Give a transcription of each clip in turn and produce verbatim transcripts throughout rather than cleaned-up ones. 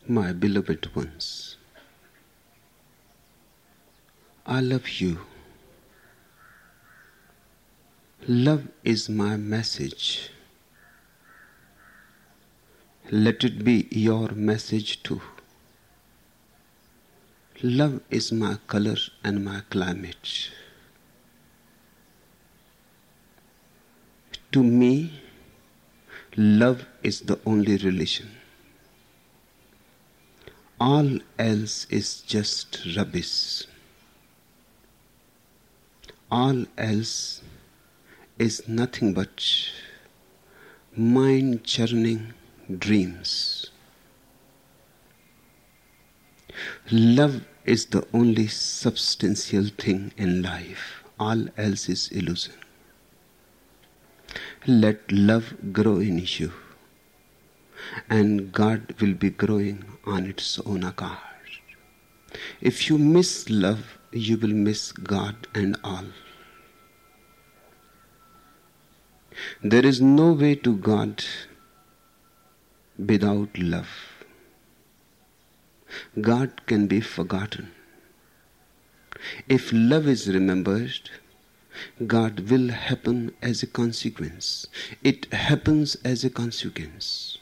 My beloved ones, I love you. Love is my message. Let it be your message too. Love is my color and my climate. To me, love is the only relation. All else is just rubbish. All else is nothing but mind-churning dreams. Love is the only substantial thing in life. All else is illusion. Let love grow in you, and God will be growing on its own account. If you miss love, you will miss God and all. There is no way to God without love. God can be forgotten. If love is remembered, God will happen as a consequence. It happens as a consequence.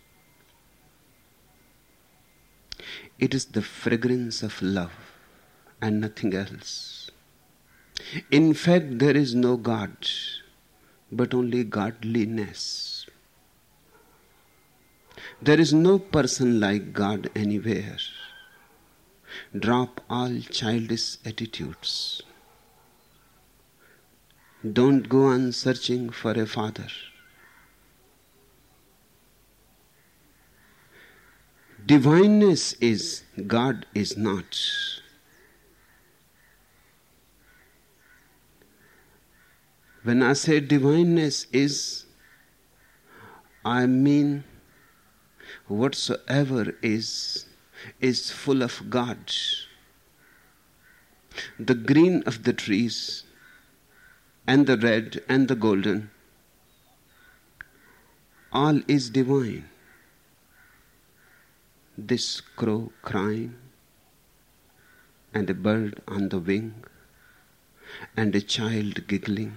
It is the fragrance of love and nothing else. In fact, there is no God, but only godliness. There is no person like God anywhere. Drop all childish attitudes. Don't go on searching for a father. Divineness is, God is not. When I say divineness is, I mean whatsoever is, is full of God. The green of the trees, and the red and the golden, all is divine. This crow crying, and a bird on the wing, and a child giggling,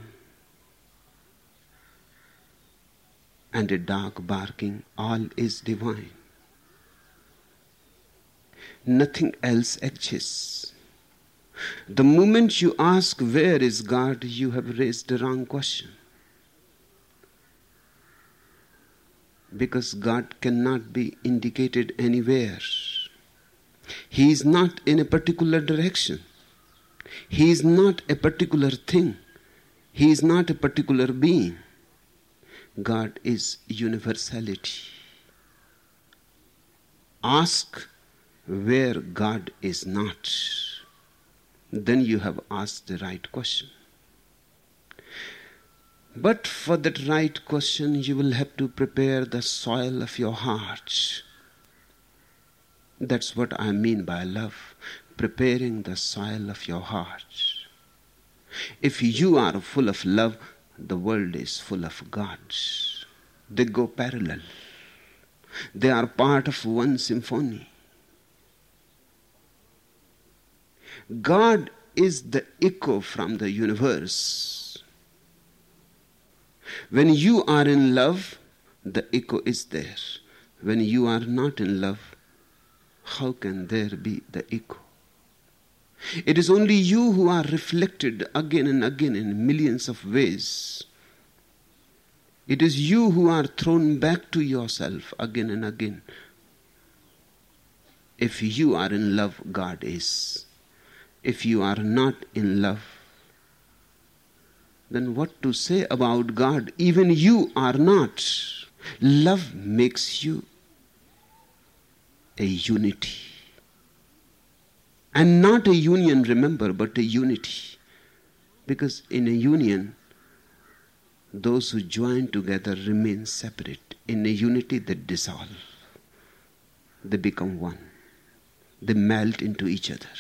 and a dog barking, all is divine. Nothing else exists. The moment you ask where is God, you have raised the wrong question. Because God cannot be indicated anywhere. He is not in a particular direction. He is not a particular thing. He is not a particular being. God is universality. Ask where God is not. Then you have asked the right question. But for that right question, you will have to prepare the soil of your heart. That's what I mean by love. Preparing the soil of your heart. If you are full of love, the world is full of God. They go parallel. They are part of one symphony. God is the echo from the universe. When you are in love, the echo is there. When you are not in love, how can there be the echo? It is only you who are reflected again and again in millions of ways. It is you who are thrown back to yourself again and again. If you are in love, God is. If you are not in love, then what to say about God? Even you are not. Love makes you a unity. And not a union, remember, but a unity. Because in a union, those who join together remain separate. In a unity, they dissolve. They become one. They melt into each other.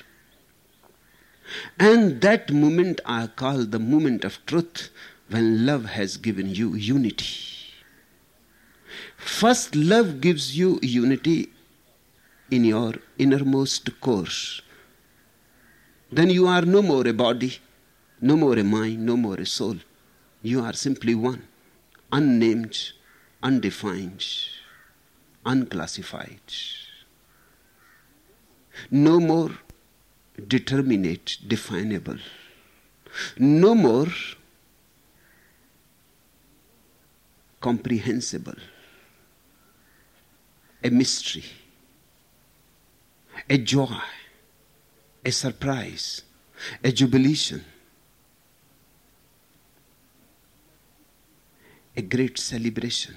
And that moment I call the moment of truth, when love has given you unity. First, love gives you unity in your innermost core, then you are no more a body, no more a mind, no more a soul. You are simply one, unnamed, undefined, unclassified. No more determinate, definable. No more comprehensible. A mystery, a joy, a surprise, a jubilation, a great celebration.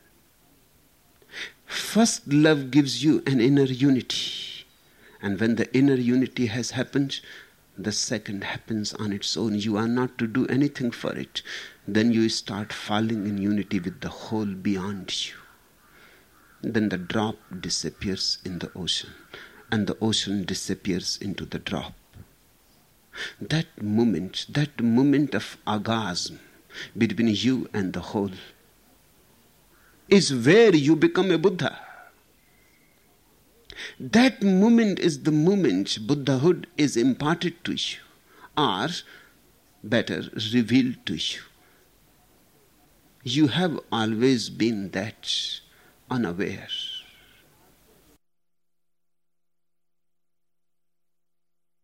First, love gives you an inner unity. And when the inner unity has happened, the second happens on its own. You are not to do anything for it. Then you start falling in unity with the whole beyond you. Then the drop disappears in the ocean, and the ocean disappears into the drop. That moment, that moment of orgasm between you and the whole is where you become a Buddha. That moment is the moment Buddhahood is imparted to you, or better, revealed to you. You have always been that, unaware.